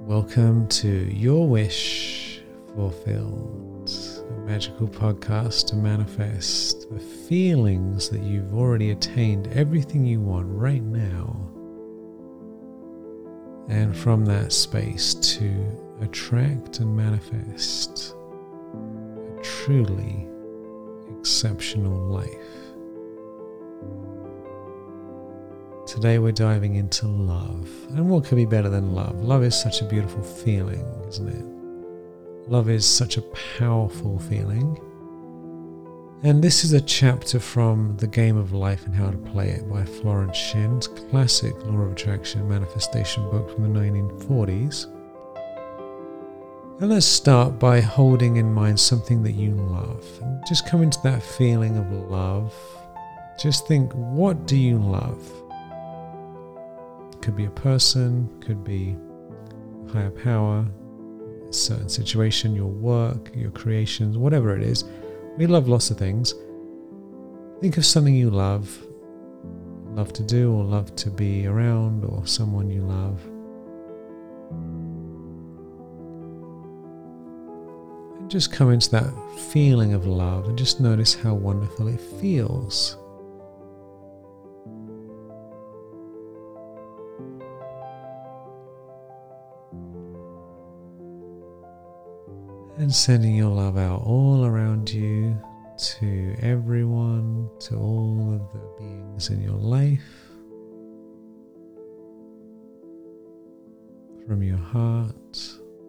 Welcome to Your Wish Fulfilled, a magical podcast to manifest the feelings that you've already attained, everything you want right now, and from that space to attract and manifest a truly exceptional life. Today we're diving into love. And what could be better than love? Love is such a beautiful feeling, isn't it? Love is such a powerful feeling. And this is a chapter from The Game of Life and How to Play It by Florence Shen's classic Law of Attraction manifestation book from the 1940s. And let's start by holding in mind something that you love. And just come into that feeling of love. Just think, what do you love? Could be a person, could be a higher power, a certain situation, your work, your creations, whatever it is. We love lots of things. Think of something you love to do or love to be around, or someone you love. And just come into that feeling of love and just notice how wonderful it feels. And sending your love out all around you, to everyone, to all of the beings in your life, from your heart.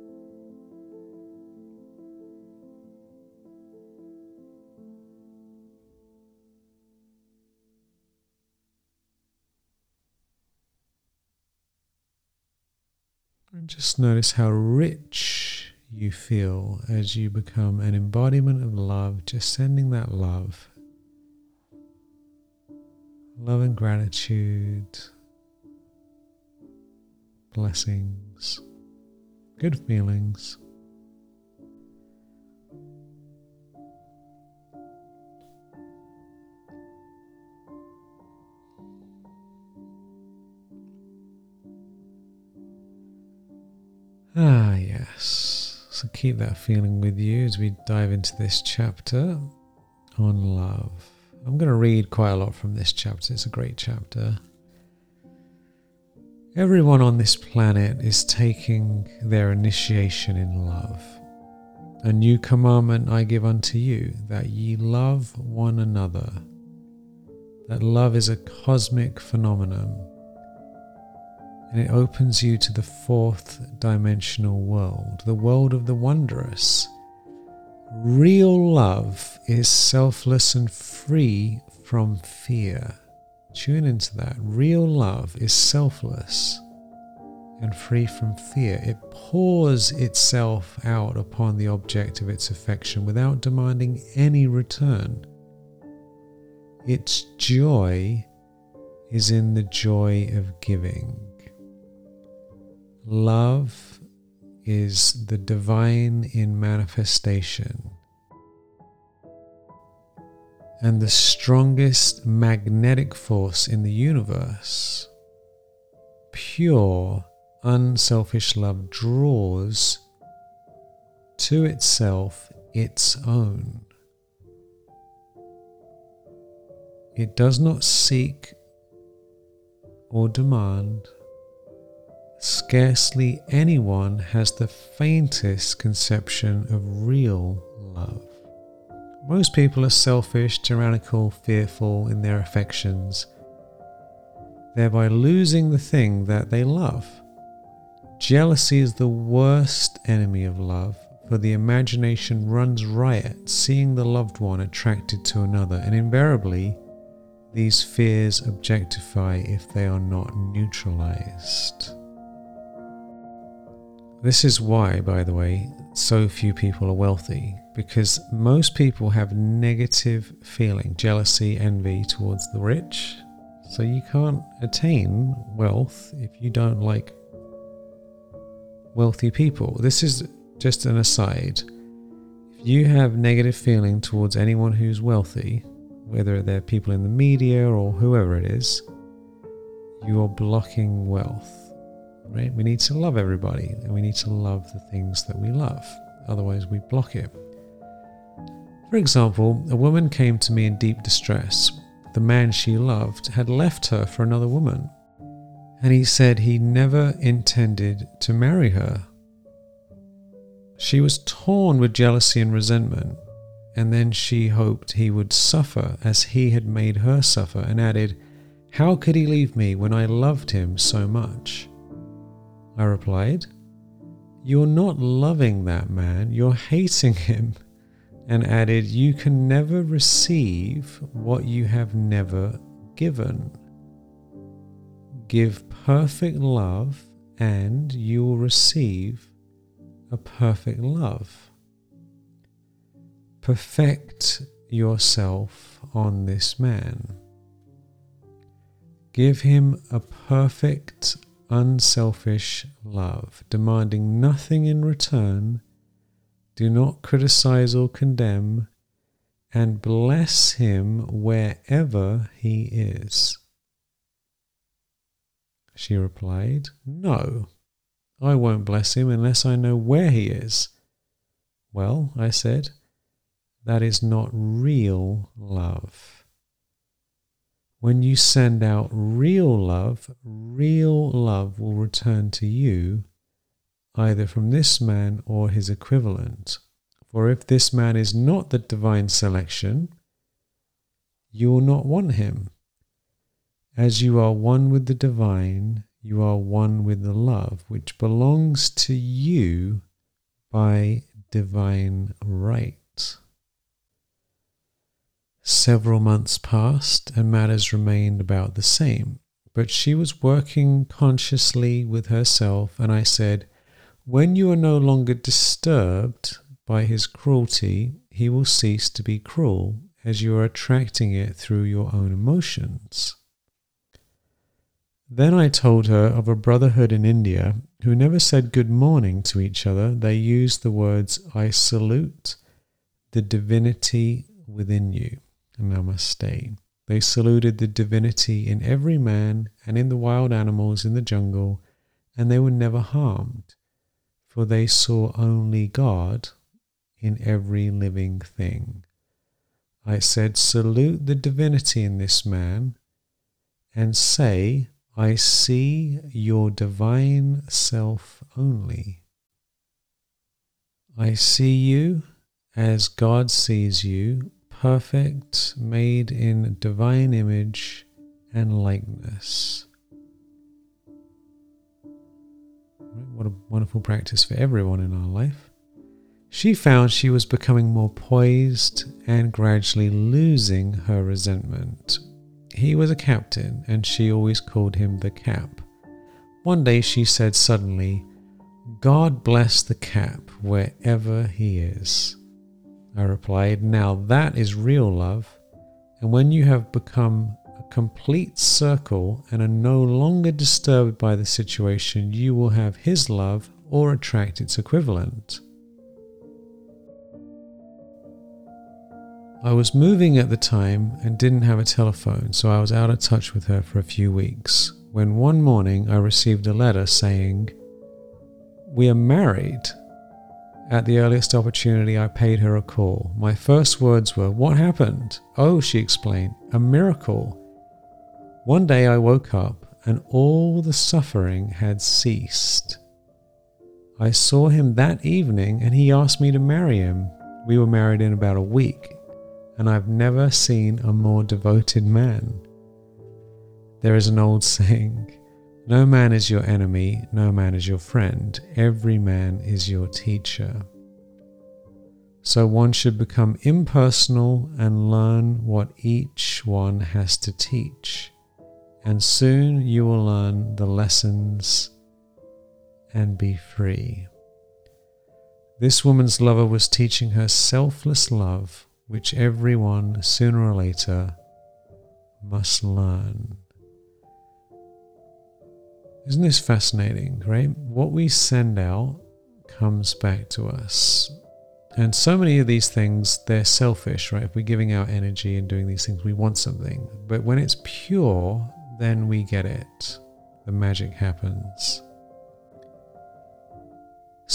And just notice how rich you feel as you become an embodiment of love, just sending that love and gratitude, blessings, good feelings. Ah, yes. So keep that feeling with you as we dive into this chapter on love. I'm going to read quite a lot from this chapter. It's a great chapter. Everyone on this planet is taking their initiation in love. A new commandment I give unto you, that ye love one another. That love is a cosmic phenomenon, and it opens you to the fourth dimensional world, the world of the wondrous. Real love is selfless and free from fear. Tune into that. Real love is selfless and free from fear. It pours itself out upon the object of its affection without demanding any return. Its joy is in the joy of giving. Love is the divine in manifestation and the strongest magnetic force in the universe. Pure, unselfish love draws to itself its own. It does not seek or demand. Scarcely anyone has the faintest conception of real love. Most people are selfish, tyrannical, fearful in their affections, thereby losing the thing that they love. Jealousy is the worst enemy of love, for the imagination runs riot, seeing the loved one attracted to another, and invariably these fears objectify if they are not neutralized. This is why, by the way, so few people are wealthy, because most people have negative feeling, jealousy, envy towards the rich. So you can't attain wealth if you don't like wealthy people. This is just an aside. If you have negative feeling towards anyone who's wealthy, whether they're people in the media or whoever it is, you are blocking wealth. right? We need to love everybody, and we need to love the things that we love. Otherwise, we block it. For example, a woman came to me in deep distress. The man she loved had left her for another woman, and he said he never intended to marry her. She was torn with jealousy and resentment, and then she hoped he would suffer as he had made her suffer, and added, "How could he leave me when I loved him so much?" I replied, "You're not loving that man, you're hating him," and added, "You can never receive what you have never given. Give perfect love and you will receive a perfect love. Perfect yourself on this man. Give him a perfect, unselfish love, demanding nothing in return. Do not criticize or condemn, and bless him wherever he is." She replied, "No, I won't bless him unless I know where he is." "Well," I said, "that is not real love. When you send out real love will return to you, either from this man or his equivalent. For if this man is not the divine selection, you will not want him. As you are one with the divine, you are one with the love which belongs to you by divine right." Several months passed and matters remained about the same, but she was working consciously with herself, and I said, "When you are no longer disturbed by his cruelty, he will cease to be cruel, as you are attracting it through your own emotions." Then I told her of a brotherhood in India who never said good morning to each other. They used the words, "I salute the divinity within you," Namaste. They saluted the divinity in every man and in the wild animals in the jungle, and they were never harmed, for they saw only God in every living thing. I said, "Salute the divinity in this man and say, 'I see your divine self only. I see you as God sees you, perfect, made in divine image and likeness.'" What a wonderful practice for everyone in our life. She found she was becoming more poised and gradually losing her resentment. He was a captain, and she always called him the Cap. One day she said suddenly, "God bless the Cap wherever he is." I replied, "Now that is real love, and when you have become a complete circle and are no longer disturbed by the situation, you will have his love or attract its equivalent." I was moving at the time and didn't have a telephone, so I was out of touch with her for a few weeks, when one morning I received a letter saying, "We are married." At the earliest opportunity, I paid her a call. My first words were, "What happened?" "Oh," she explained, "a miracle. One day I woke up and all the suffering had ceased. I saw him that evening and he asked me to marry him. We were married in about a week, and I've never seen a more devoted man." There is an old saying, "No man is your enemy, no man is your friend. Every man is your teacher." So one should become impersonal and learn what each one has to teach. And soon you will learn the lessons and be free. This woman's lover was teaching her selfless love, which everyone, sooner or later, must learn. Isn't this fascinating, right? What we send out comes back to us. And so many of these things, they're selfish, right? If we're giving out energy and doing these things, we want something. But when it's pure, then we get it. The magic happens.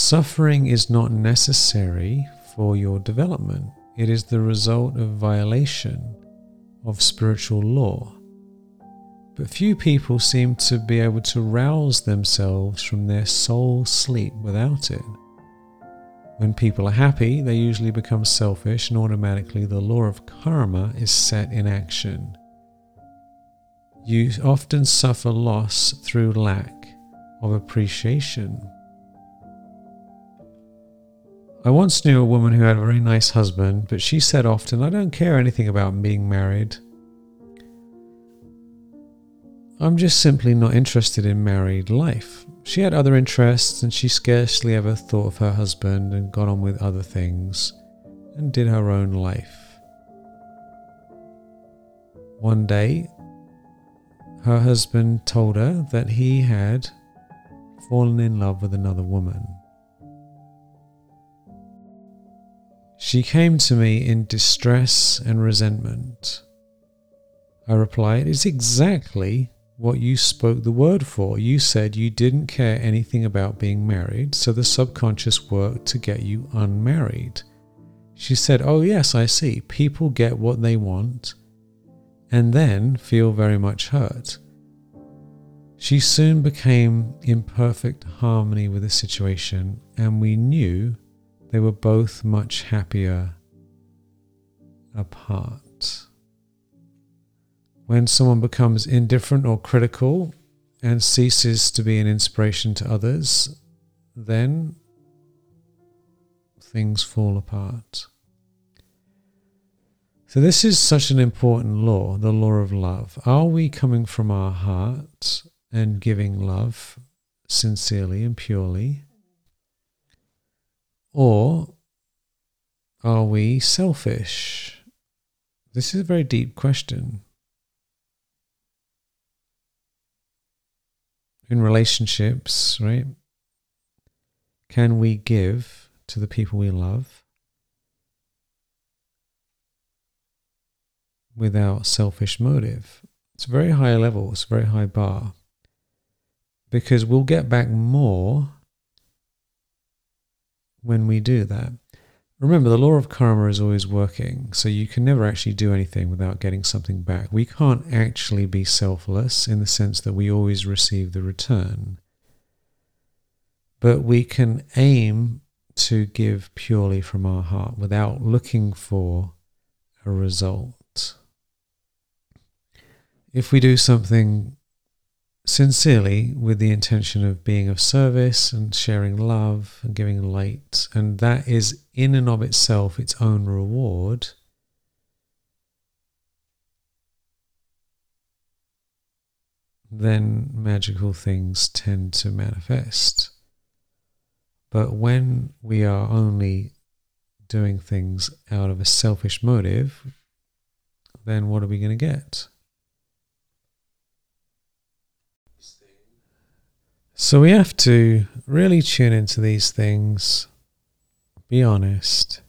Suffering is not necessary for your development. It is the result of violation of spiritual law. But few people seem to be able to rouse themselves from their soul sleep without it. When people are happy, they usually become selfish, and automatically the law of karma is set in action. You often suffer loss through lack of appreciation. I once knew a woman who had a very nice husband, but she said often, "I don't care anything about being married. I'm just simply not interested in married life." She had other interests, and she scarcely ever thought of her husband and got on with other things and did her own life. One day, her husband told her that he had fallen in love with another woman. She came to me in distress and resentment. I replied, "It's exactly what you spoke the word for. You said you didn't care anything about being married, so the subconscious worked to get you unmarried." She said, "Oh yes, I see. People get what they want and then feel very much hurt." She soon became in perfect harmony with the situation, and we knew they were both much happier apart. When someone becomes indifferent or critical and ceases to be an inspiration to others, then things fall apart. So this is such an important law, the law of love. Are we coming from our heart and giving love sincerely and purely? Or are we selfish? This is a very deep question. In relationships, right? Can we give to the people we love without selfish motive? It's a very high level, it's a very high bar. Because we'll get back more when we do that. Remember, the law of karma is always working, so you can never actually do anything without getting something back. We can't actually be selfless in the sense that we always receive the return. But we can aim to give purely from our heart without looking for a result. If we do something sincerely with the intention of being of service and sharing love and giving light, and that is in and of itself its own reward, then magical things tend to manifest. But when we are only doing things out of a selfish motive, then what are we going to get? So we have to really tune into these things, be honest,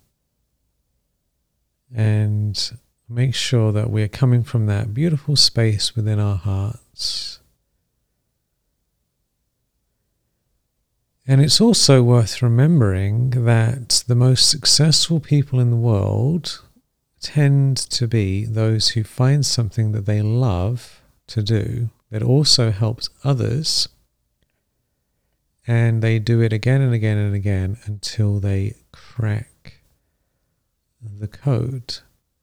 and make sure that we're coming from that beautiful space within our hearts. And it's also worth remembering that the most successful people in the world tend to be those who find something that they love to do that also helps others. And they do it again and again and again until they crack the code.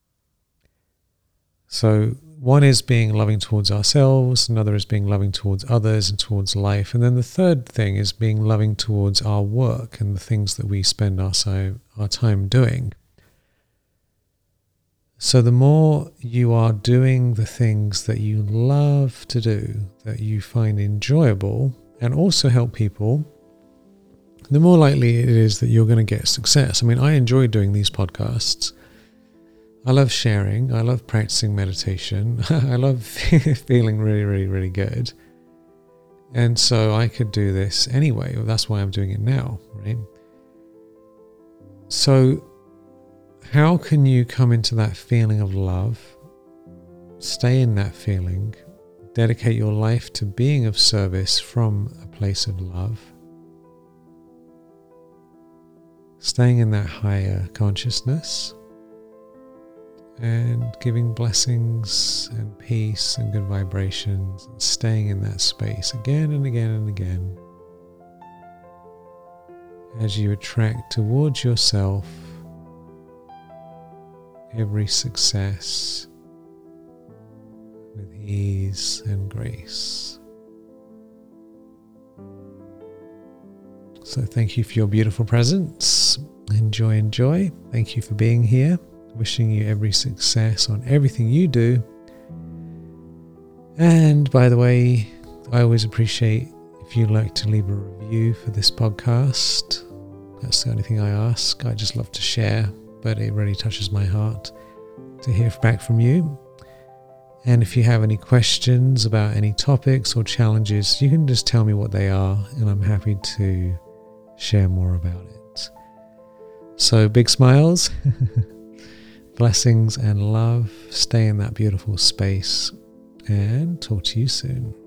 So one is being loving towards ourselves, another is being loving towards others and towards life. And then the third thing is being loving towards our work and the things that we spend our time doing. So the more you are doing the things that you love to do, that you find enjoyable, and also help people, the more likely it is that you're going to get success. I mean, I enjoy doing these podcasts. I love sharing. I love practicing meditation. I love feeling really, really, really good. And so I could do this anyway. That's why I'm doing it now, right? So how can you come into that feeling of love, stay in that feeling, dedicate your life to being of service from a place of love? staying in that higher consciousness and giving blessings and peace and good vibrations, and staying in that space again and again and again as you attract towards yourself every success with ease and grace. So thank you for your beautiful presence. Enjoy. Thank you for being here. Wishing you every success on everything you do. And by the way, I always appreciate if you'd like to leave a review for this podcast. That's the only thing I ask. I just love to share, but it really touches my heart to hear back from you. And if you have any questions about any topics or challenges, you can just tell me what they are, and I'm happy to share more about it. So big smiles, blessings and love. Stay in that beautiful space, and talk to you soon.